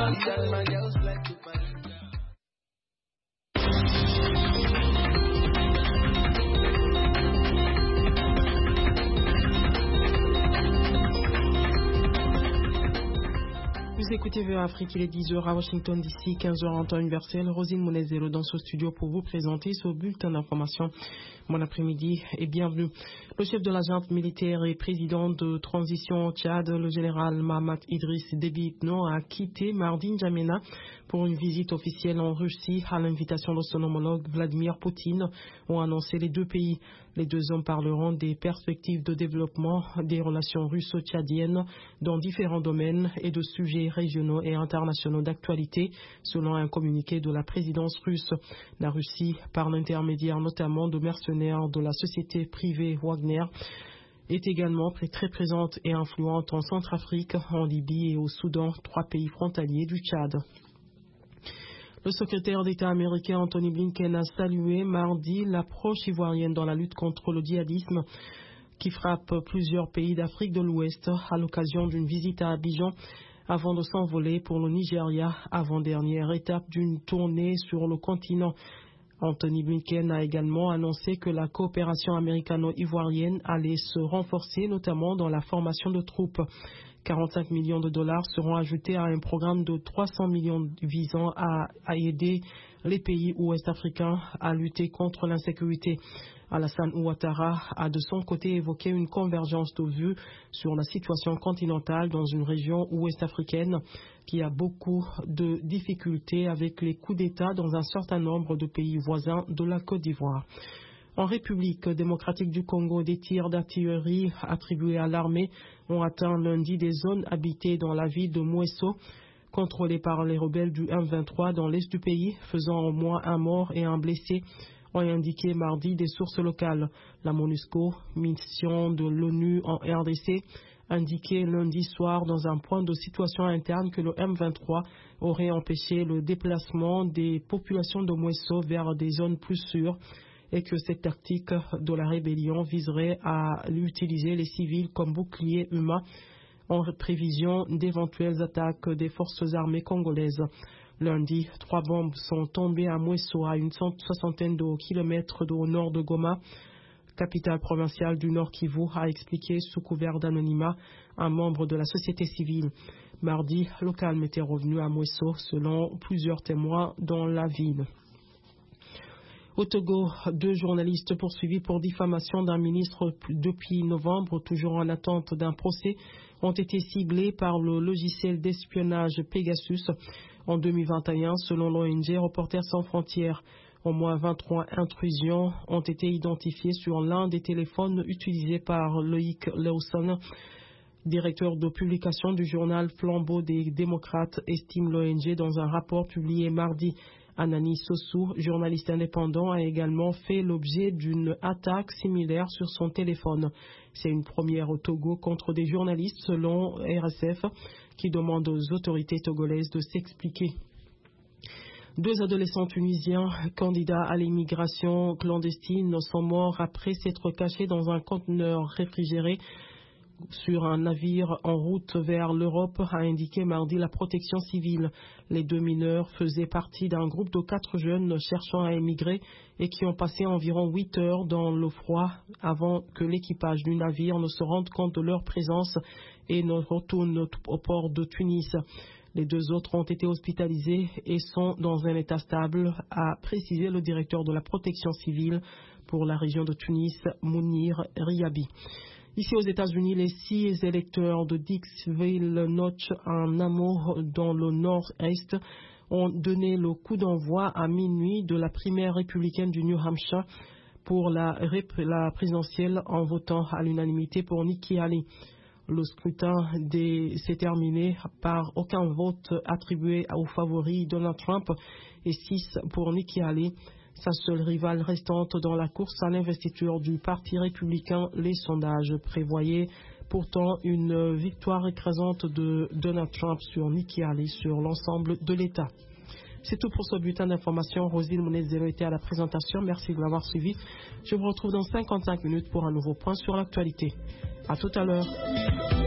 Tell my girls like to find. Vous écoutez VOA Afrique, il est 10h à Washington DC, 15h en temps universel. Rosine Mounezero dans ce studio pour vous présenter ce bulletin d'information. Bon après-midi et bienvenue. Le chef de la junte militaire et président de transition au Tchad, le général Mahamat Idriss Déby Itno, a quitté mardi N'Djamena pour une visite officielle en Russie à l'invitation de son homologue Vladimir Poutine, ont annoncé les deux pays. Les deux hommes parleront des perspectives de développement des relations russo-tchadiennes dans différents domaines et de sujets régionaux et internationaux d'actualité, selon un communiqué de la présidence russe. La Russie, par l'intermédiaire notamment de mercenaires de la société privée Wagner, est également très présente et influente en Centrafrique, en Libye et au Soudan, trois pays frontaliers du Tchad. Le secrétaire d'État américain Anthony Blinken a salué mardi l'approche ivoirienne dans la lutte contre le djihadisme qui frappe plusieurs pays d'Afrique de l'Ouest à l'occasion d'une visite à Abidjan avant de s'envoler pour le Nigeria, avant-dernière étape d'une tournée sur le continent. Anthony Blinken a également annoncé que la coopération américano-ivoirienne allait se renforcer, notamment dans la formation de troupes. 45 millions de dollars seront ajoutés à un programme de 300 millions visant à aider les pays ouest-africains à lutter contre l'insécurité. Alassane Ouattara a de son côté évoqué une convergence de vues sur la situation continentale dans une région ouest-africaine qui a beaucoup de difficultés avec les coups d'État dans un certain nombre de pays voisins de la Côte d'Ivoire. En République démocratique du Congo, des tirs d'artillerie attribués à l'armée ont atteint lundi des zones habitées dans la ville de Mouesso, contrôlées par les rebelles du M23 dans l'est du pays, faisant au moins un mort et un blessé, ont indiqué mardi des sources locales. La MONUSCO, mission de l'ONU en RDC, indiquait lundi soir dans un point de situation interne que le M23 aurait empêché le déplacement des populations de Mouesso vers des zones plus sûres, et que cette tactique de la rébellion viserait à utiliser les civils comme bouclier humain en prévision d'éventuelles attaques des forces armées congolaises. Lundi, 3 bombes sont tombées à Mouesso, à une soixantaine de kilomètres au nord de Goma, capitale provinciale du Nord Kivu, a expliqué sous couvert d'anonymat un membre de la société civile. Mardi, le calme était revenu à Mouesso selon plusieurs témoins dans la ville. Au Togo, 2 journalistes poursuivis pour diffamation d'un ministre depuis novembre, toujours en attente d'un procès, ont été ciblés par le logiciel d'espionnage Pegasus en 2021, selon l'ONG Reporters sans frontières. Au moins 23 intrusions ont été identifiées sur l'un des téléphones utilisés par Loïc Lawson, directeur de publication du journal Flambeau des démocrates, estime l'ONG dans un rapport publié mardi. Anani Sossou, journaliste indépendant, a également fait l'objet d'une attaque similaire sur son téléphone. C'est une première au Togo contre des journalistes, selon RSF, qui demande aux autorités togolaises de s'expliquer. 2 adolescents tunisiens, candidats à l'immigration clandestine, sont morts après s'être cachés dans un conteneur réfrigéré sur un navire en route vers l'Europe, a indiqué mardi la protection civile. Les 2 mineurs faisaient partie d'un groupe de 4 jeunes cherchant à émigrer et qui ont passé environ 8 heures dans le froid avant que l'équipage du navire ne se rende compte de leur présence et ne retourne au port de Tunis. Les 2 autres ont été hospitalisés et sont dans un état stable, a précisé le directeur de la protection civile pour la région de Tunis, Mounir Riabi. Ici aux États-Unis, les 6 électeurs de Dixville Notch, un hameau dans le nord-est, ont donné le coup d'envoi à minuit de la primaire républicaine du New Hampshire pour la présidentielle en votant à l'unanimité pour Nikki Haley. Le scrutin s'est terminé par aucun vote attribué au favori Donald Trump et 6 pour Nikki Haley, sa seule rivale restante dans la course à l'investiture du Parti républicain. Les sondages prévoyaient pourtant une victoire écrasante de Donald Trump sur Nikki Haley sur l'ensemble de l'État. C'est tout pour ce bulletin d'information. Rosine Mounezero était à la présentation. Merci de l'avoir suivi. Je vous retrouve dans 55 minutes pour un nouveau point sur l'actualité. À tout à l'heure.